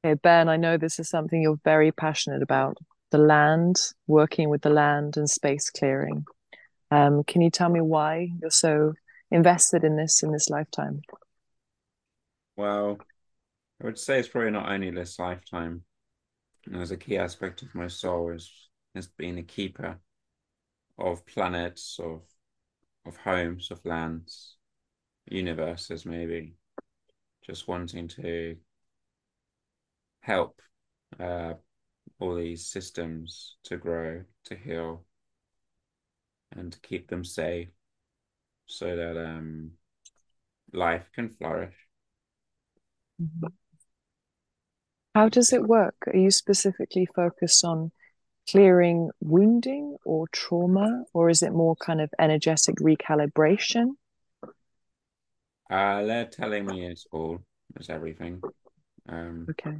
Okay, Ben, I know this is something you're very passionate about, the land, working with the land and space clearing. Can you tell me why you're so invested in this lifetime? Well, I would say it's probably not only this lifetime. There's a key aspect of my soul is being a keeper of planets, of homes, of lands, universes, maybe. Just wanting to help uh, all these systems to grow, to heal, and to keep them safe so that life can flourish. Mhm. How does it work? Are you specifically focused on clearing wounding or trauma, or is it more kind of energetic recalibration? They're telling me it's everything. Um, Okay.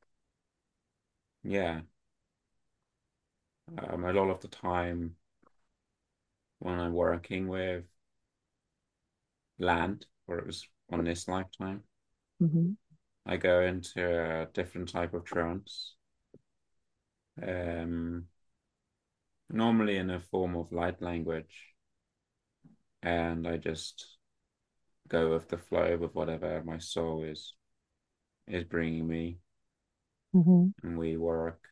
yeah, a lot of the time when I'm working with land, or it was on this lifetime, Hmm. I go into a different type of trance, um, normally in a form of light language, and I just go with the flow with whatever my soul is bringing me, Hmm. and we work.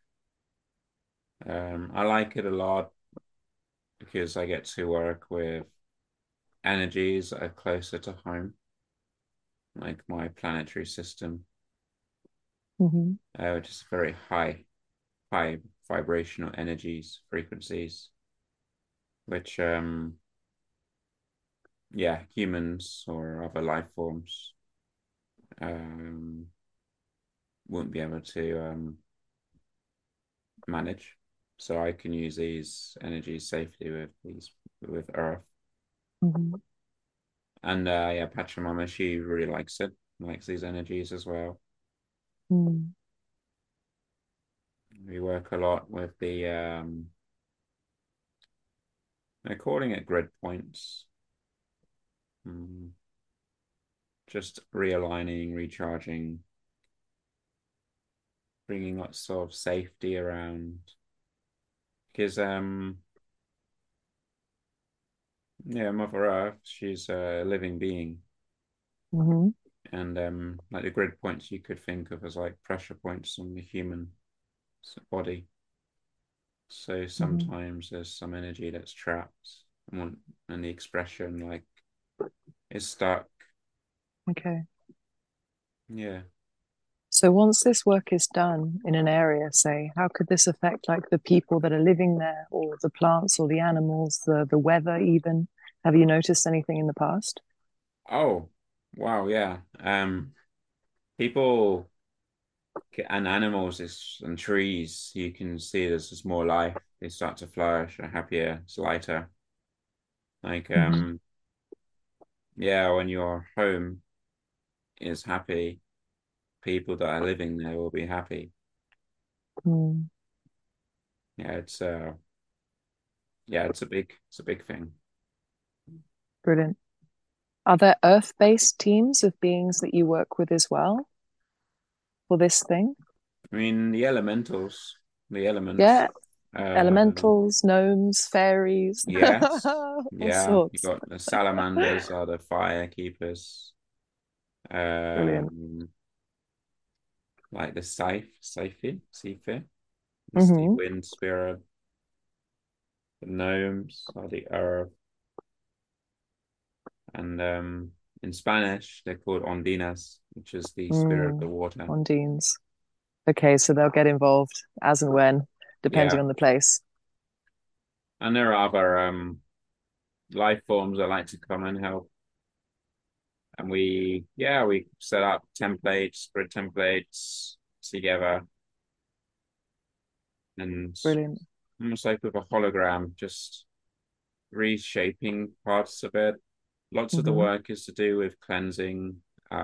I like it a lot because I get to work with energies that are closer to home, like my planetary system, Hmm. which is very high vibrational energies, frequencies, which yeah, humans or other life forms um wouldn't be able to manage. So I can use these energies safely with Earth. Hmm. And yeah, Pachamama, she really likes it, likes these energies as well. Mm. We work a lot with the they're calling it grid points. Mm, just realigning, recharging, bringing lots of safety around. Because yeah, Mother Earth, she's a living being. Hmm. And like the grid points you could think of as like pressure points on the human body. So Hmm. sometimes there's some energy that's trapped and the expression like is stuck. Okay. Yeah. So once this work is done in an area, say, how could this affect like the people that are living there or the plants or the animals, the weather even? Have you noticed anything in the past? Oh, wow, yeah. People and animals and trees, you can see there's just more life. They start to flourish, are happier, it's lighter. Like Hmm. yeah, when your home is happy, people that are living there will be happy. Mm. Yeah, yeah, it's a big thing. Brilliant. Are there earth-based teams of beings that you work with as well for this thing? I mean, the elements. Yeah, Um, elementals, gnomes, fairies, yes, all yeah. You sorts. got the salamanders are the fire keepers. Brilliant. Um, like the Scythe, the sea Hmm. wind spirit. The gnomes are the earth, and in Spanish they're called ondinas, which is the spirit of the Mm. water. Ondines. Okay, so they'll get involved as and when, depending Yeah, on the place. and there are other life forms that like to come and help. And we set up templates, grid templates together, and Brilliant. almost like with a hologram, just reshaping parts of it. Lots of the Hmm. work is to do with cleansing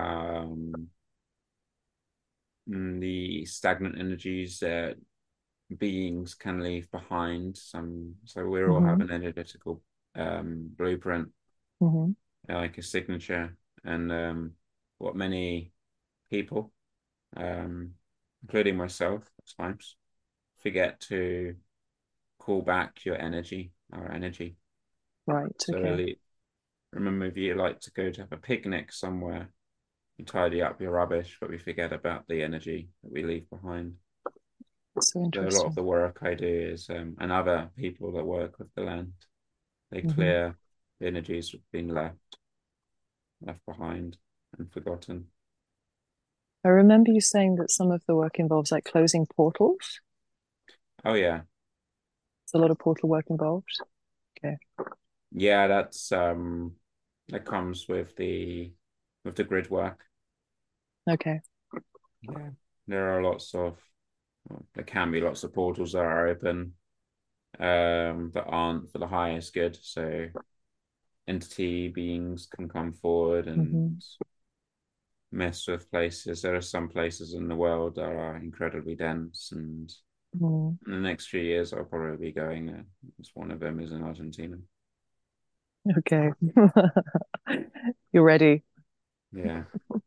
the stagnant energies that beings can leave behind. So we all have Hmm. an energetical blueprint, Hmm. like a signature, and what many people um, including myself at times, forget to call back our energy. Right. So Okay. really, remember if you like to go to have a picnic somewhere, you tidy up your rubbish, but we forget about the energy that we leave behind. So So a lot of interesting. the work I do is, and other people that work with the land, they Hmm. clear the energies that have been left behind and forgotten. I remember you saying that some of the work involves like closing portals. Oh yeah, There's a lot of portal work involved. Okay. yeah, that comes with the grid work. Okay. Yeah, there are lots of well, there can be lots of portals that are open that aren't for the highest good. So entity beings can come forward and Hmm. mess with places. There are some places in the world that are incredibly dense, and Mm. in the next few years, I'll probably be going there. As one of them is in Argentina. Okay. You're ready. Yeah,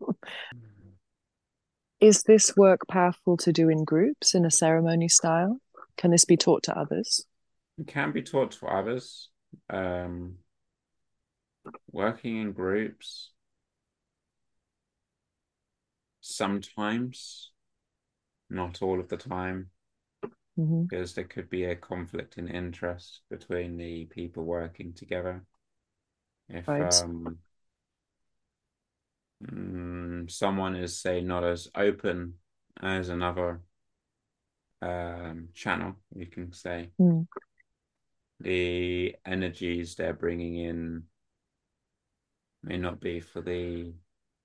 Is this work powerful to do in groups in a ceremony style? Can this be taught to others? it can be taught to others. Um, Working in groups sometimes, not all of the time, Hmm. because there could be a conflict in interest between the people working together. If Right. someone is, say, not as open as another channel, you can say, Mm. the energies they're bringing in may not be for the,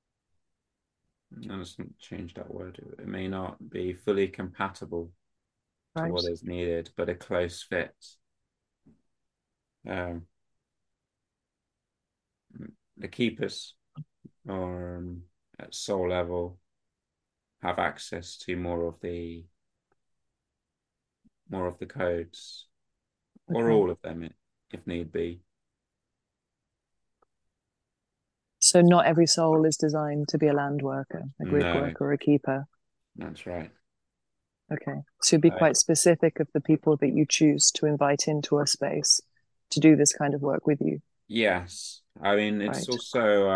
let's not change that word, it may not be fully compatible to Right. what is needed, but a close fit. Um, the keepers or at soul level have access to more of the codes or Okay. all of them if need be. So not every soul is designed to be a land worker, a grid No, worker, or a keeper. that's right. Okay. So you'd be Uh, quite specific of the people that you choose to invite into a space to do this kind of work with you. yes, I mean it's Right. also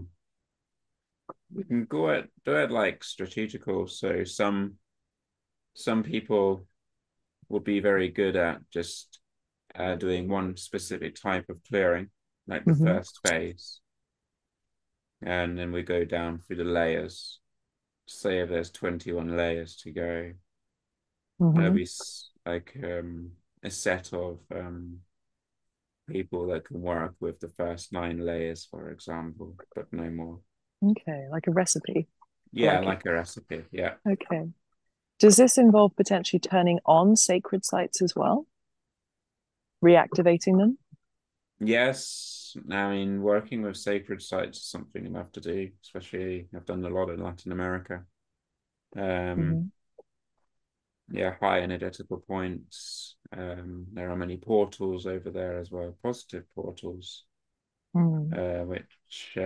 we can do it like strategical. So some people will be very good at just doing one specific type of clearing, like the Hmm. first phase, and then we go down through the layers. Say if there's 21 layers to go, there'll Hmm. be like a set of people that can work with the first 9 layers, for example, but no more. Okay. Like a recipe. I Yeah, like it. like a recipe. Yeah. Okay. Does this involve potentially turning on sacred sites as well? Reactivating them? Yes. I mean, working with sacred sites is something you have to do, especially I've done a lot in Latin America. Um, Hmm. yeah, high energetical points. There are many portals over there as well, positive portals, Mm. which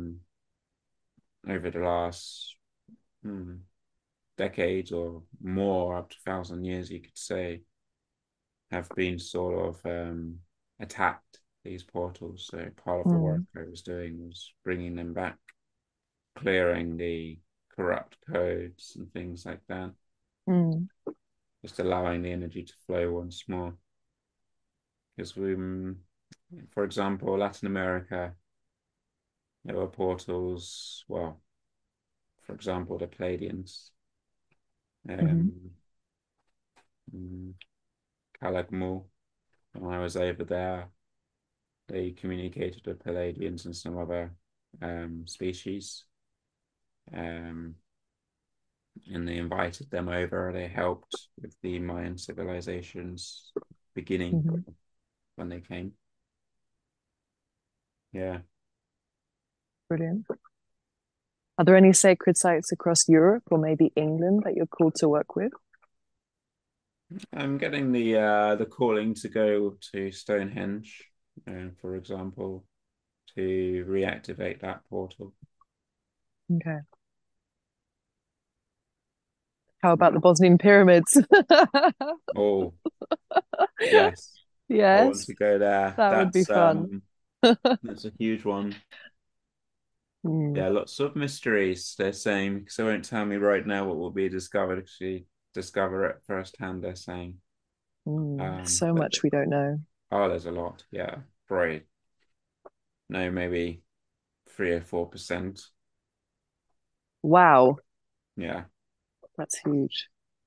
over the last hmm, decades or more, up to 1,000 years, you could say, have been sort of attacked these portals. So part of the work Mm. I was doing was bringing them back, clearing the corrupt codes and things like that, Mm. just allowing the energy to flow once more. Because for example, Latin America, there were portals. Well, for example, the Pleiadians, Hmm. um, Calakmul. When I was over there, they communicated with Palladians and some other species, um, and they invited them over. They helped with the Mayan civilization's beginning Hmm. when they came. Yeah, Brilliant. Are there any sacred sites across Europe or maybe England that you're called to work with? I'm getting the calling to go to Stonehenge, for example, to reactivate that portal. Okay. How about the Bosnian pyramids? Oh, yes. I want Yes, to go there. that would be fun. That's a huge one. Mm, Yeah, lots of mysteries they're saying, because they won't tell me right now what will be discovered if we discover it firsthand, they're saying. so But much we don't know. oh, there's a lot. Yeah. Probably no, maybe 3 or 4%. Wow, Yeah. that's huge.